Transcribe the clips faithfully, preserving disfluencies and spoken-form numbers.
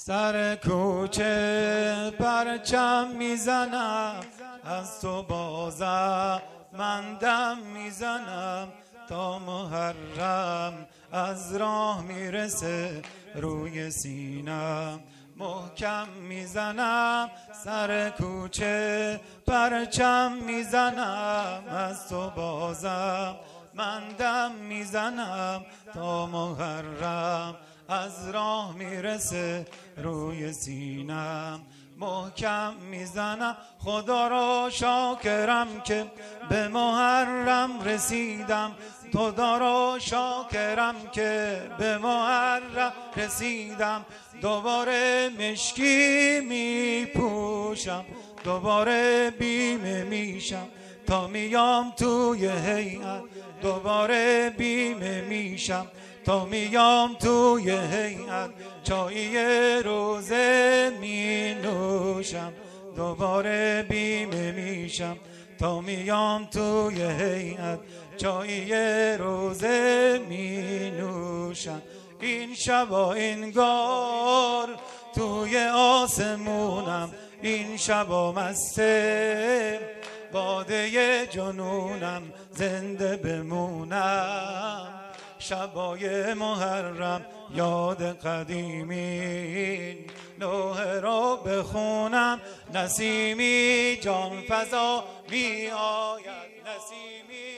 سر کوچه پرچم میزنم، از تو بازم من دم میزنم، تا محرم از راه میرسه روی سینم محکم میزنم. سر کوچه پرچم میزنم، از تو بازم من دم میزنم، تا محرم از راه میرسه روی سینم محکم میزنم. خدا را شاکرم که به محرم رسیدم، خدا را شاکرم که به محرم رسیدم. دوباره مشکی میپوشم، دوباره بیمه میشم، تا میام توی هیئت دوباره بیمه میشم، تا میام توی هیئت چایی روزه می نوشم، دوباره بیمه میشم، تا میام توی هیئت چایی روزه می نوشم. این شبا انگار توی آسمونم، این شبا مسته باده جنونم، زنده بمونم شبای محرم یاد قدیمی نوحه را بخونم. نسیمی جان فضا می آید، نسیمی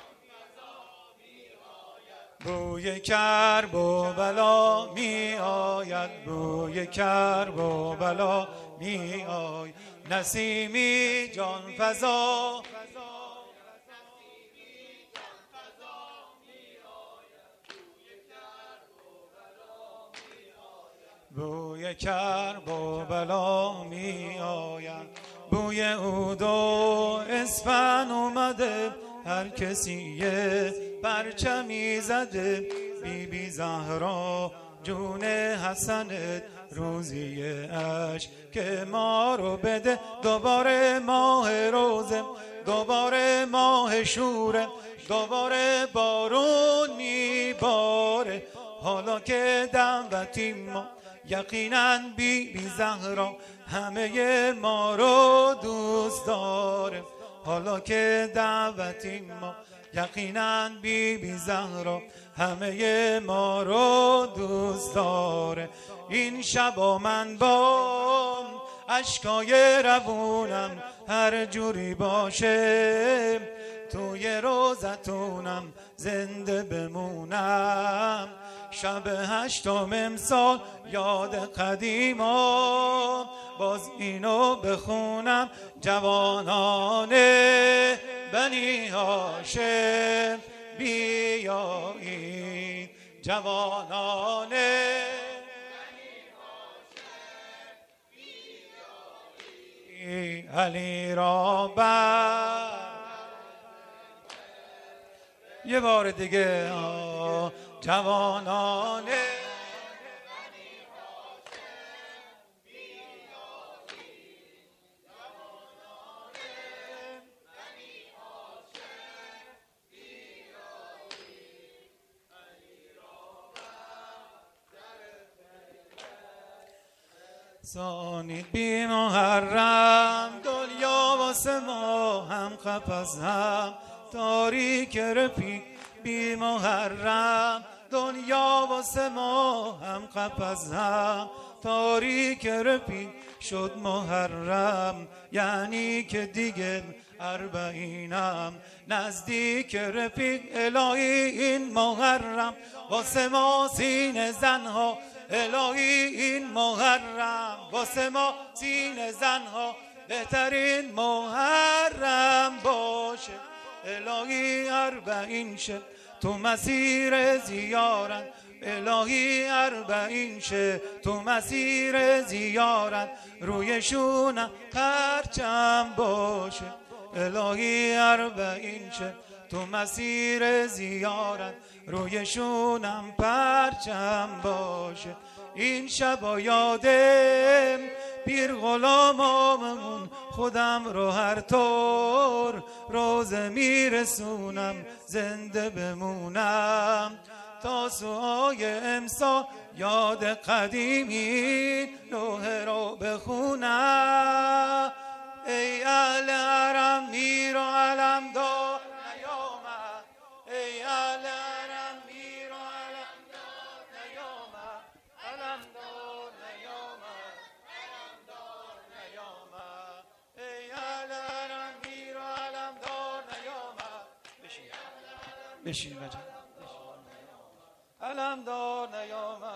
بوی کرب و بلا می آید، بوی کرب و بلا می آید. نسیمی جان فضا بوی کرب و بلا می آید. بوی عود و اسفن اومده، هر کسی یه پرچمی زده. بی بی زهرا جون حسنت روزی عشق که ما رو بده. دوباره ماه روزه، دوباره ماه شوره، دوباره بارون میباره. حالا که دعوتیم ما یقینا بی بی زهرا همه ما رو دوست داره. حالا که دعوتیم ما یقینا بی بی زهرا همه ما رو دوست داره. این شبا من با اشکای روونم هر جوری باشه، توی روزتونم زنده بمونم. شب هشتم امسال یاد قدیما، باز اینو بخونم. جوانان بنی هاشم بیایید، جوانان بنی هاشم بیایید. علی را بر یه بار دیگه جوانان سانید بی محرم دنیا واسه ما هم قفس هم تاریک رفیق. بی محرم دنیا واسه ما هم قفس هم تاریک رفیق. شد محرم یعنی که دیگه اربعینم نزدیک رفیق. الهی این محرم واسه ما سین زنها، الهی این محرم واسه ما سین زنها بهترین محرم باشه. الهی اربعین شه تو مسیر زیارت، الهی اربعین شه تو مسیر زیارت. رویشونم پرچم باشه، الهی اربعین شه تو مسیر زیارت. رویشونم پرچم باشه. این شبا یادم پیر غلامامون خودم رو هر طور روزه میرسونم، زنده بمونم تا سوهای امسا یاد قدیمی لوحه رو بخونم. ای اهل حرم میر و علمدار نیامد، ای اهل حرم میر و علمدار نیامد، علمدار نیامد، علمدار نیامد. ای اهل حرم میر و علمدار نیامد. بشین بشین بجا علمدار نیامد.